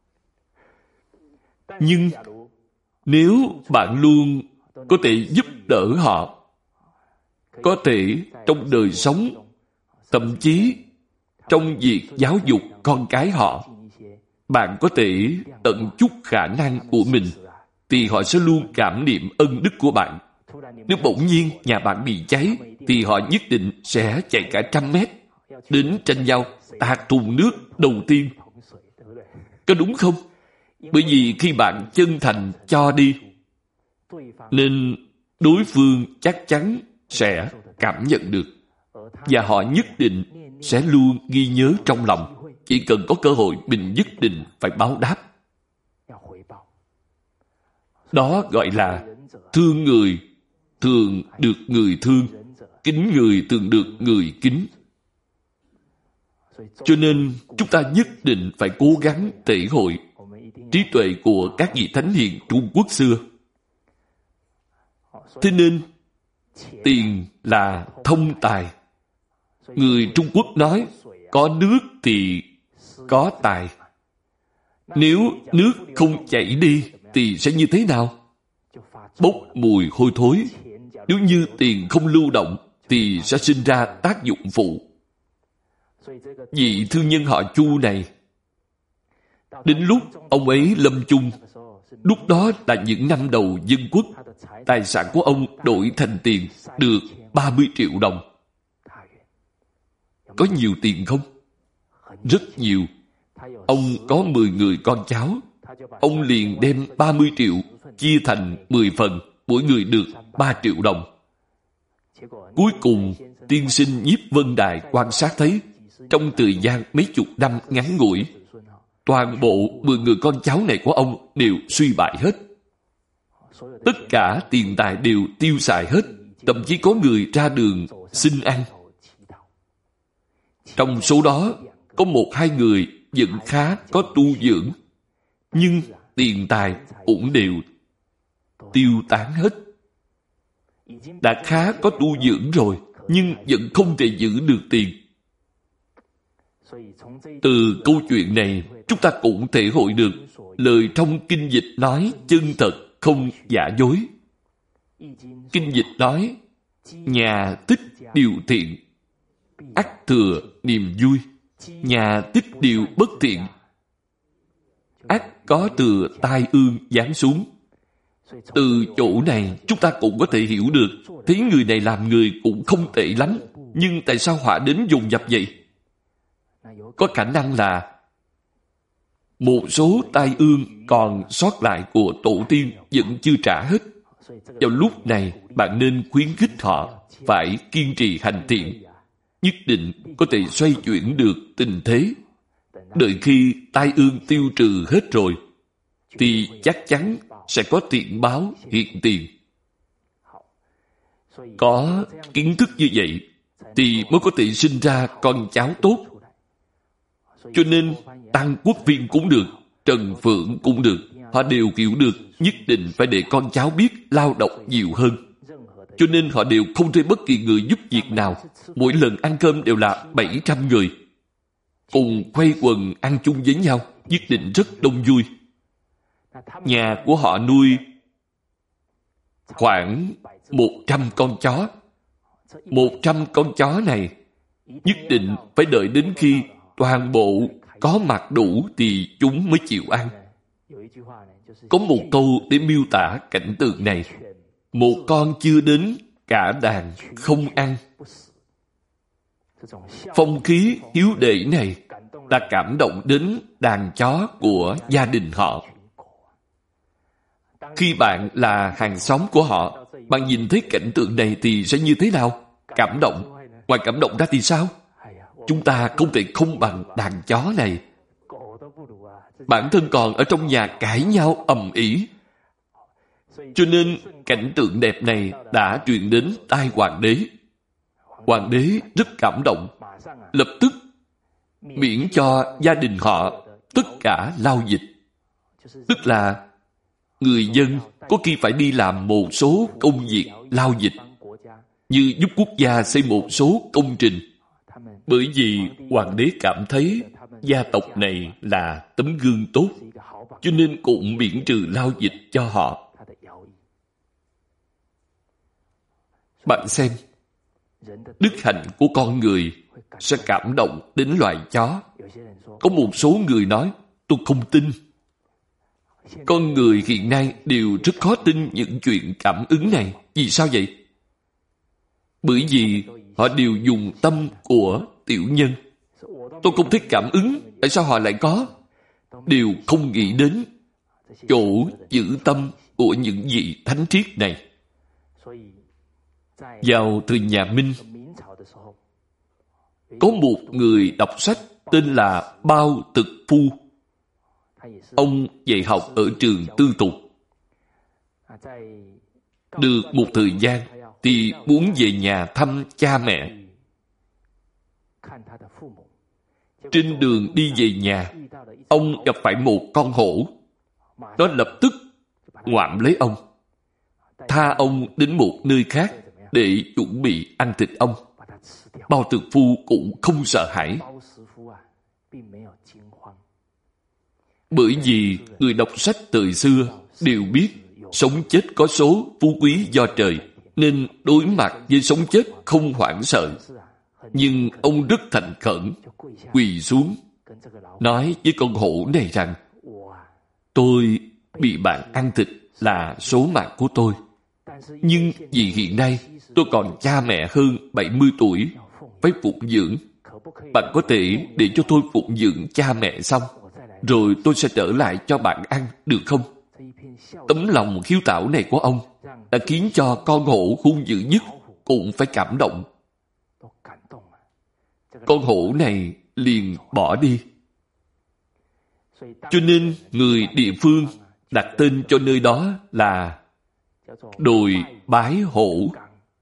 Nhưng nếu bạn luôn có thể giúp đỡ họ, có thể trong đời sống, thậm chí trong việc giáo dục con cái họ, bạn có thể tận chút khả năng của mình, thì họ sẽ luôn cảm niệm ân đức của bạn. Nếu bỗng nhiên nhà bạn bị cháy, thì họ nhất định sẽ chạy cả trăm mét đến tranh nhau tạt thùng nước đầu tiên. Có đúng không? Bởi vì khi bạn chân thành cho đi, nên đối phương chắc chắn sẽ cảm nhận được, và họ nhất định sẽ luôn ghi nhớ trong lòng. Chỉ cần có cơ hội, mình nhất định phải báo đáp. Đó gọi là thương người thường được người thương, kính người thường được người kính. Cho nên chúng ta nhất định phải cố gắng thể hội trí tuệ của các vị thánh hiền Trung Quốc xưa. Thế nên tiền là thông tài. Người Trung Quốc nói, có nước thì có tài. Nếu nước không chảy đi thì sẽ như thế nào? Bốc mùi hôi thối. Nếu như tiền không lưu động thì sẽ sinh ra tác dụng phụ. Vị thương nhân họ Chu này, đến lúc ông ấy lâm chung, lúc đó là những năm đầu dân quốc, tài sản của ông đổi thành tiền được ba mươi triệu đồng. Có nhiều tiền không? Rất nhiều. Ông có mười người con cháu. Ông liền đem ba mươi triệu chia thành mười phần, mỗi người được ba triệu đồng. Cuối cùng, tiên sinh Nhiếp Vân Đài quan sát thấy, trong thời gian mấy chục năm ngắn ngủi, toàn bộ mười người con cháu này của ông đều suy bại hết. Tất cả tiền tài đều tiêu xài hết, thậm chí có người ra đường xin ăn. Trong số đó, có một hai người vẫn khá có tu dưỡng, nhưng tiền tài cũng đều tiêu tán hết. Đã khá có tu dưỡng rồi, nhưng vẫn không thể giữ được tiền. Từ câu chuyện này, chúng ta cũng thể hội được lời trong kinh dịch nói chân thật, không giả dối. Kinh dịch nói, nhà tích điều thiện, ắt thừa niềm vui. Nhà tích điều bất thiện, ắt có thừa tai ương giáng xuống. Từ chỗ này, chúng ta cũng có thể hiểu được, thấy người này làm người cũng không tệ lắm, nhưng tại sao họa đến dồn dập vậy? Có khả năng là một số tai ương còn sót lại của tổ tiên vẫn chưa trả hết. Vào lúc này, bạn nên khuyến khích họ phải kiên trì hành thiện, nhất định có thể xoay chuyển được tình thế. Đợi khi tai ương tiêu trừ hết rồi, thì chắc chắn sẽ có thiện báo hiện tiền. Có kiến thức như vậy, thì mới có thể sinh ra con cháu tốt. Cho nên, Tăng Quốc Viên cũng được, Trần Phượng cũng được, họ đều hiểu được nhất định phải để con cháu biết lao động nhiều hơn. Cho nên họ đều không thuê bất kỳ người giúp việc nào. Mỗi lần ăn cơm đều là bảy trăm người. Cùng quay quần ăn chung với nhau, nhất định rất đông vui. Nhà của họ nuôi khoảng một trăm con chó. Một trăm con chó này nhất định phải đợi đến khi toàn bộ có mặt đủ thì chúng mới chịu ăn. Có một câu để miêu tả cảnh tượng này. Một con chưa đến, cả đàn không ăn. Phong khí hiếu đệ này đã cảm động đến đàn chó của gia đình họ. Khi bạn là hàng xóm của họ, bạn nhìn thấy cảnh tượng này thì sẽ như thế nào? Cảm động. Ngoài cảm động ra thì sao? Chúng ta không thể không bằng đàn chó này. Bản thân còn ở trong nhà cãi nhau ầm ĩ. Cho nên cảnh tượng đẹp này đã truyền đến tai hoàng đế. Hoàng đế rất cảm động, lập tức miễn cho gia đình họ tất cả lao dịch. Tức là người dân có khi phải đi làm một số công việc lao dịch, như giúp quốc gia xây một số công trình. Bởi vì hoàng đế cảm thấy gia tộc này là tấm gương tốt, cho nên cũng miễn trừ lao dịch cho họ. Bạn xem, đức hạnh của con người sẽ cảm động đến loài chó. Có một số người nói, tôi không tin. Con người hiện nay đều rất khó tin những chuyện cảm ứng này. Vì sao vậy? Bởi vì họ đều dùng tâm của tiểu nhân. Tôi không thích cảm ứng, tại sao họ lại có? Đều không nghĩ đến chỗ giữ tâm của những vị thánh triết này. Vào thời nhà Minh, có một người đọc sách tên là Bao Thực Phu. Ông dạy học ở trường tư thục. Được một thời gian thì muốn về nhà thăm cha mẹ. Trên đường đi về nhà, ông gặp phải một con hổ. Nó lập tức ngoạm lấy ông, tha ông đến một nơi khác để chuẩn bị ăn thịt ông. Bao Thực Phu cũng không sợ hãi. Bởi vì người đọc sách thời xưa đều biết sống chết có số, phú quý do trời, nên đối mặt với sống chết không hoảng sợ. Nhưng ông rất thành khẩn, quỳ xuống, nói với con hổ này rằng, tôi bị bạn ăn thịt là số mạng của tôi. Nhưng vì hiện nay tôi còn cha mẹ hơn bảy mươi tuổi, phải phụng dưỡng. Bạn có thể để cho tôi phụng dưỡng cha mẹ xong, rồi tôi sẽ trở lại cho bạn ăn, được không? Tấm lòng hiếu thảo này của ông đã khiến cho con hổ hung dữ nhất cũng phải cảm động. Con hổ này liền bỏ đi. Cho nên người địa phương đặt tên cho nơi đó là đồi Bái Hổ.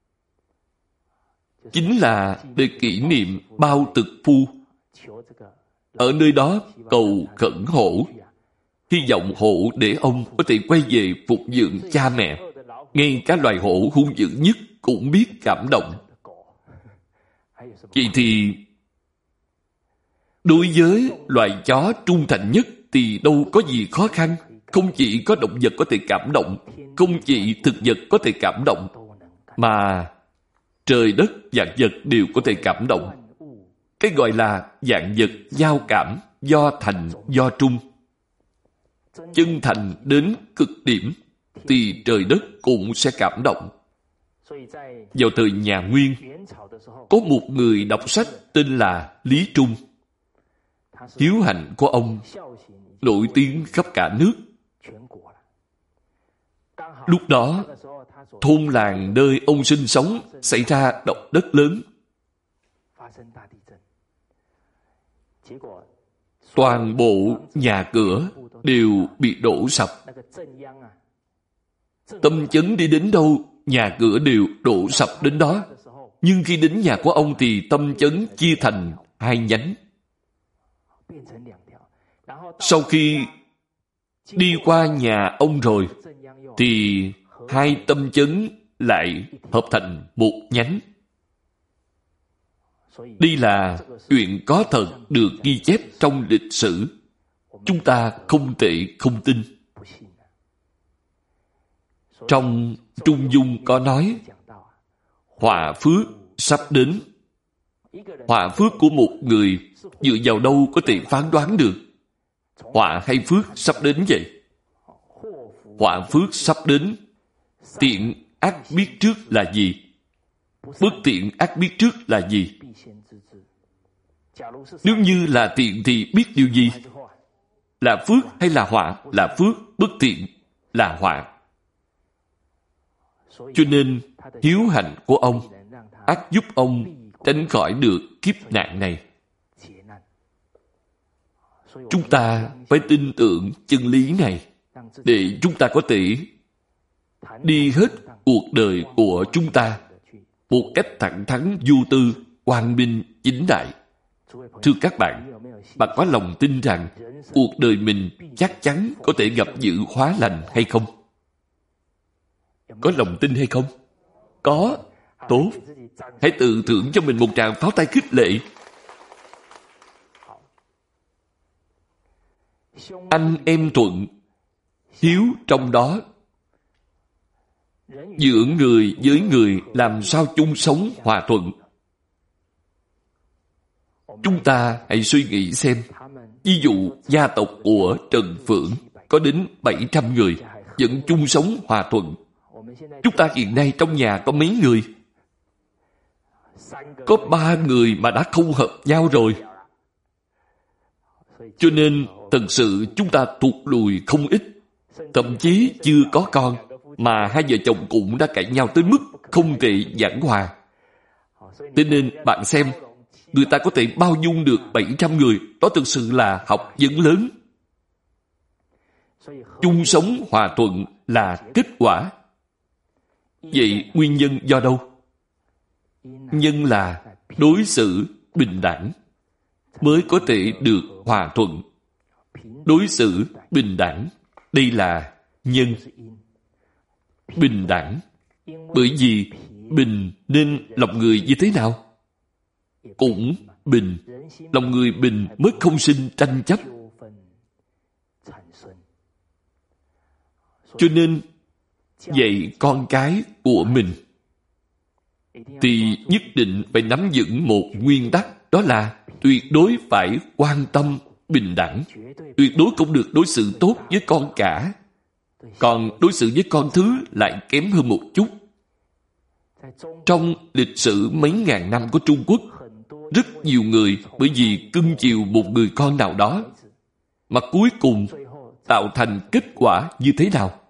Chính là để kỷ niệm Bao Thực Phu. Ở nơi đó cầu khẩn hổ, hy vọng hổ để ông có thể quay về phục dưỡng cha mẹ. Ngay cả loài hổ hung dữ nhất cũng biết cảm động. Vậy thì đối với loài chó trung thành nhất thì đâu có gì khó khăn. Không chỉ có động vật có thể cảm động, không chỉ thực vật có thể cảm động, mà trời đất vạn vật đều có thể cảm động. Cái gọi là vạn vật giao cảm, do thành do trung. Chân thành đến cực điểm thì trời đất cũng sẽ cảm động. Vào thời nhà Nguyên, có một người đọc sách tên là Lý Trung. Hiếu hạnh của ông nổi tiếng khắp cả nước. Lúc đó, thôn làng nơi ông sinh sống xảy ra động đất lớn. Toàn bộ nhà cửa đều bị đổ sập. Tâm chấn đi đến đâu, nhà cửa đều đổ sập đến đó. Nhưng khi đến nhà của ông thì tâm chấn chia thành hai nhánh. Sau khi đi qua nhà ông rồi, thì hai tâm chấn lại hợp thành một nhánh. Đây là chuyện có thật được ghi chép trong lịch sử. Chúng ta không thể không tin. Trong Trung Dung có nói, họa phước sắp đến. Họa phước của một người dựa vào đâu có thể phán đoán được? Họa hay phước sắp đến vậy? Họa phước sắp đến. Tiện ác biết trước là gì? Bất tiện ác biết trước là gì? Nếu như là tiện thì biết điều gì? Là phước hay là họa? Là phước. Bất tiện là họa. Cho nên hiếu hạnh của ông ắt giúp ông tránh khỏi được kiếp nạn này. Chúng ta phải tin tưởng chân lý này để chúng ta có thể đi hết cuộc đời của chúng ta một cách thẳng thắn, vô tư, quang minh, chính đại. Thưa các bạn, bạn có lòng tin rằng cuộc đời mình chắc chắn có thể gặp dự hóa lành hay không? Có lòng tin hay không? Có. Tốt. Hãy tự thưởng cho mình một tràng pháo tay khích lệ. Anh em thuận, hiếu trong đó. Giữa người với người làm sao chung sống hòa thuận? Chúng ta hãy suy nghĩ xem. Ví dụ gia tộc của Trần Phượng có đến bảy trăm người vẫn chung sống hòa thuận. Chúng ta hiện nay trong nhà có mấy người? Có ba người mà đã không hợp nhau rồi. Cho nên thật sự chúng ta tụt lùi không ít. Thậm chí chưa có con mà hai vợ chồng cũng đã cãi nhau tới mức không thể giảng hòa. Thế nên bạn xem, người ta có thể bao dung được bảy trăm người, đó thực sự là học vấn lớn. Chung sống hòa thuận là kết quả. Vậy nguyên nhân do đâu? Nhân là đối xử bình đẳng mới có thể được hòa thuận. Đối xử bình đẳng, đây là nhân. Bình đẳng. Bởi vì bình nên lòng người như thế nào? Cũng bình. Lòng người bình mới không sinh tranh chấp. Cho nên dạy con cái của mình thì nhất định phải nắm vững một nguyên tắc, đó là tuyệt đối phải quan tâm bình đẳng. Tuyệt đối không được đối xử tốt với con cả, còn đối xử với con thứ lại kém hơn một chút. Trong lịch sử mấy ngàn năm của Trung Quốc, rất nhiều người bởi vì cưng chiều một người con nào đó mà cuối cùng tạo thành kết quả như thế nào?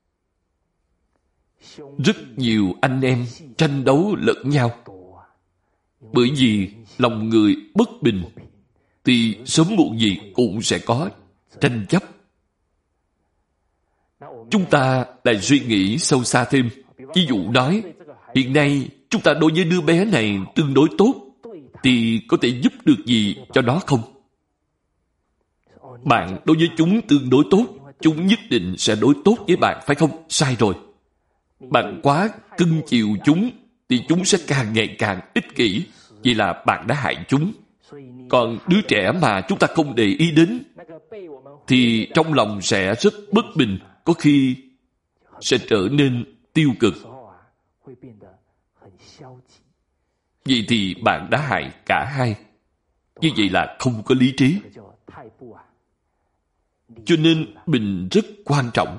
Rất nhiều anh em tranh đấu lẫn nhau. Bởi vì lòng người bất bình thì sớm muộn gì cũng sẽ có tranh chấp. Chúng ta lại suy nghĩ sâu xa thêm. Ví dụ nói, hiện nay chúng ta đối với đứa bé này tương đối tốt, thì có thể giúp được gì cho nó không? Bạn đối với chúng tương đối tốt, chúng nhất định sẽ đối tốt với bạn, phải không? Sai rồi. Bạn quá cưng chiều chúng, thì chúng sẽ càng ngày càng ích kỷ. Vậy là bạn đã hại chúng. Còn đứa trẻ mà chúng ta không để ý đến, thì trong lòng sẽ rất bất bình, có khi sẽ trở nên tiêu cực. Vậy thì bạn đã hại cả hai. Như vậy là không có lý trí. Cho nên bình rất quan trọng.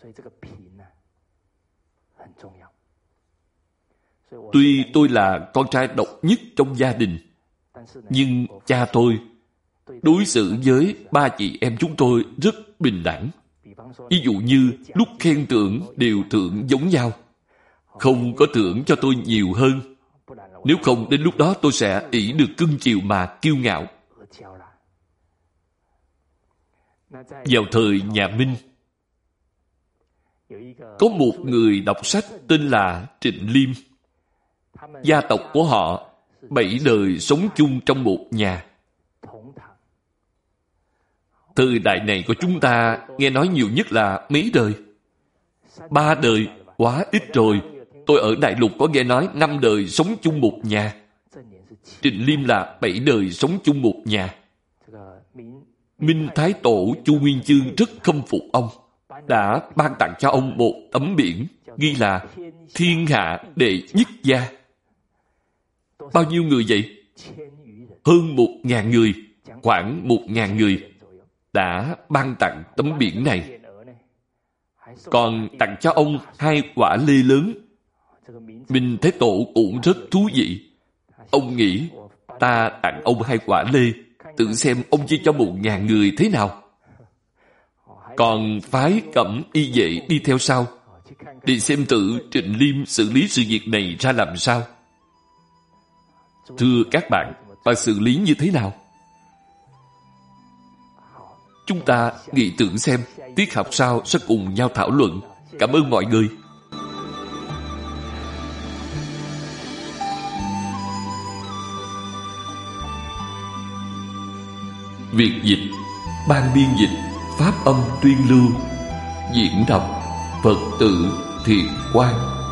Tuy tôi là con trai độc nhất trong gia đình, nhưng cha tôi đối xử với ba chị em chúng tôi rất bình đẳng. Ví dụ như lúc khen thưởng đều thưởng giống nhau, không có thưởng cho tôi nhiều hơn. Nếu không, đến lúc đó tôi sẽ ỷ được cưng chiều mà kiêu ngạo. Vào thời nhà Minh, có một người đọc sách tên là Trịnh Liêm. Gia tộc của họ bảy đời sống chung trong một nhà. Thời đại này của chúng ta nghe nói nhiều nhất là mấy đời? Ba đời, quá ít rồi. Tôi ở Đại Lục có nghe nói năm đời sống chung một nhà. Trịnh Liêm là bảy đời sống chung một nhà. Minh Thái Tổ Chu Nguyên Chương rất khâm phục ông, đã ban tặng cho ông một tấm biển ghi là thiên hạ đệ nhất gia. Bao nhiêu người vậy? Hơn một ngàn người, khoảng một ngàn người đã ban tặng tấm biển này. còn tặng cho ông hai quả lê lớn. Minh Thế Tổ cũng rất thú vị. Ông nghĩ, ta tặng ông hai quả lê, tự xem ông chia cho một ngàn người thế nào. Còn phái Cẩm Y Vệ đi theo sau, để xem tự Trịnh Liêm xử lý sự việc này ra làm sao. Thưa các bạn, bà xử lý như thế nào? Chúng ta nghĩ tưởng xem, tiết học sau sẽ cùng nhau thảo luận. Cảm ơn mọi người. Việt dịch, ban biên dịch, pháp âm tuyên lưu, diễn đọc Phật tử Thiện Quang.